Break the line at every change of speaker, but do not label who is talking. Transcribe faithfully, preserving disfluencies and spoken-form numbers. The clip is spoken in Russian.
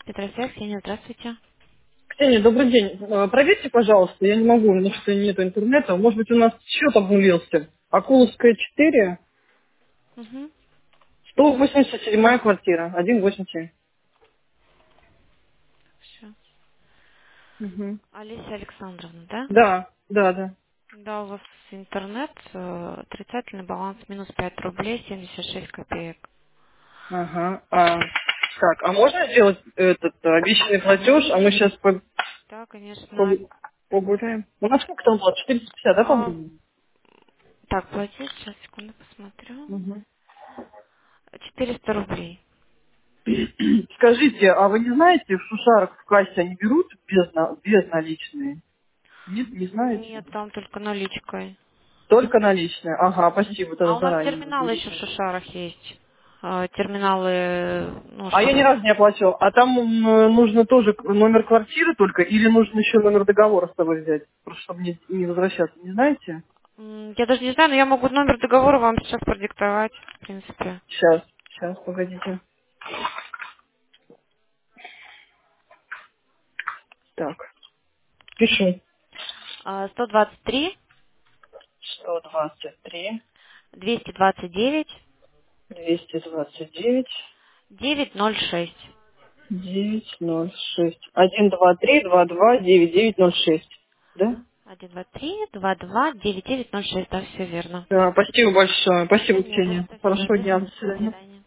Петросвязь, Ксения, здравствуйте.
Ксения, добрый день. Э, Проверьте, пожалуйста, я не могу, потому что нет интернета. Может быть, у нас счет обнулился. Акуловская четыре,
Угу.
сто восемьдесят седьмая квартира, сто восемьдесят семь.
Все.
Мгм.
Олеся Александровна, да?
Да, да, да.
Да, у вас интернет, э, отрицательный баланс минус пять рублей семьдесят шесть копеек.
Ага. А, так, а можно сделать этот э, обещанный платеж, а мы сейчас по,
Да, конечно.
по- погуляем? У нас сколько там было? четыреста пятьдесят, да,
А,
по-моему?
так, платить, сейчас, секунду, посмотрю.
Мгм.
четыреста рублей.
Скажите, а вы не знаете, в Шушарах в кассе они берут без, на- без наличные? Нет, не знаете?
Нет, там только наличкой.
Только наличные. Ага, спасибо
А
тогда
у нас
заранее.
терминалы еще в Шишарах есть. Э, Терминалы, ну,
А я ни
чтобы...
разу не оплачивал. А там м, нужно тоже к- номер квартиры только, или нужно еще номер договора с тобой взять, просто чтобы не, не возвращаться, не знаете?
М, Я даже не знаю, но я могу номер договора вам сейчас продиктовать, в принципе.
Сейчас, сейчас, погодите. Так, пишу.
А, сто двадцать три
сто двадцать три,
двести двадцать девять
двести двадцать девять,
девять ноль шесть.
девять ноль шесть. один два три два два девять девять ноль шесть. Да?
Один два три два два девять девять ноль шесть. Да, все верно.
Да, спасибо большое.
Да
Спасибо,
не за
Ксения.
что, все, до
Хорошего дня. До
свидания. До
свидания.
свидания.